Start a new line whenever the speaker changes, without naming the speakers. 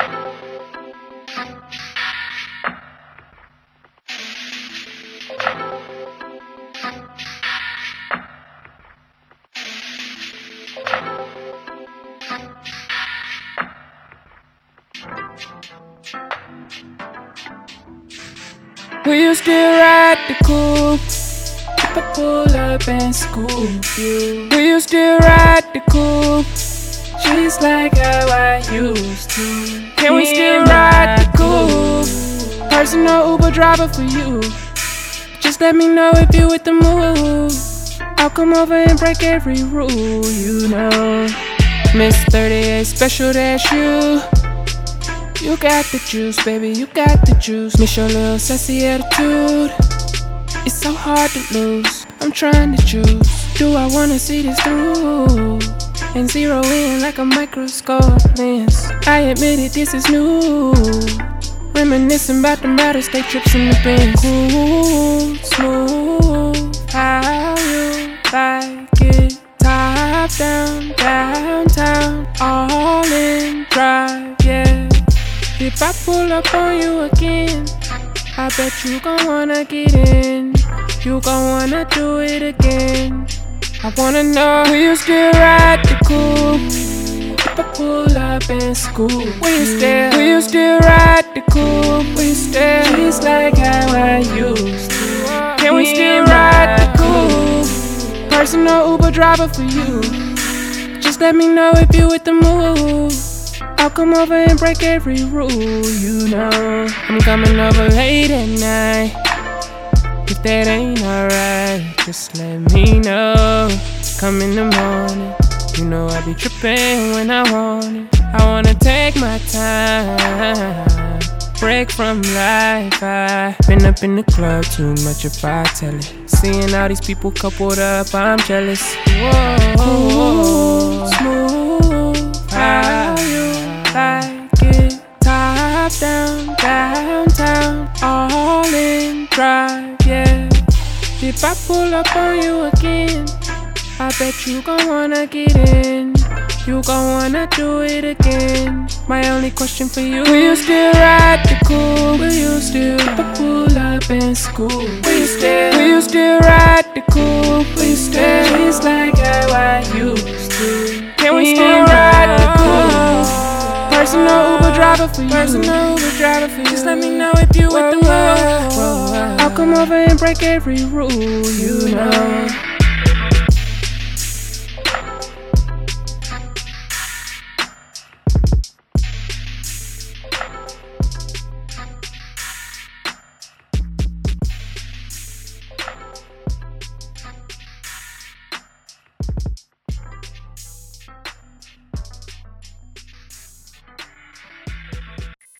Will you still ride the coupe if I pull up and scoop you? Will you still ride the coupe just like how I used to? Can we still ride the coupe? Personal Uber driver for you. Just let me know if you with the move. I'll come over and break every rule, you know. Miss 38 special, that's you. You got the juice, baby, you got the juice. Miss your little sassy attitude. It's so hard to lose. I'm trying to choose. Do I wanna see this through? And zero in like a microscope lens. I admit it, this is new. Reminiscing about them out-of-state trips in the Benz. Cool, smooth, how you like it. Top down, downtown, all in drive, yeah. If I pull up on you again, I bet you gon' wanna get in. You gon' wanna do it again. I wanna know, will you still ride the coupe if I pull up and scoop? Will you still ride the coupe? Will you still, just like how I used to? Can we still ride the coupe? Personal Uber driver for you. Just let me know if you with the move. I'll come over and break every rule, you know. I'm coming over late at night. If that ain't alright, just let me know. Come in the morning, you know I be tripping when I want it. I wanna take my time, break from life. I've been up in the club too much if I tell it. Seeing all these people coupled up, I'm jealous. Whoa, smooth, how you like it. Top down, downtown, all in drive, yeah. If I pull up on you again, I bet you gon' wanna get in. You gon' wanna do it again. My only question for you, will you still ride the coupe? Will you still, if I pull up and scoop? Will you still ride the coupe? Will you still, just like how I used to? Can we still ride the coupe? Personal Uber driver for you. Personal Uber driver for you. Just let me know if you with the move. I'll come over and break every rule, you know.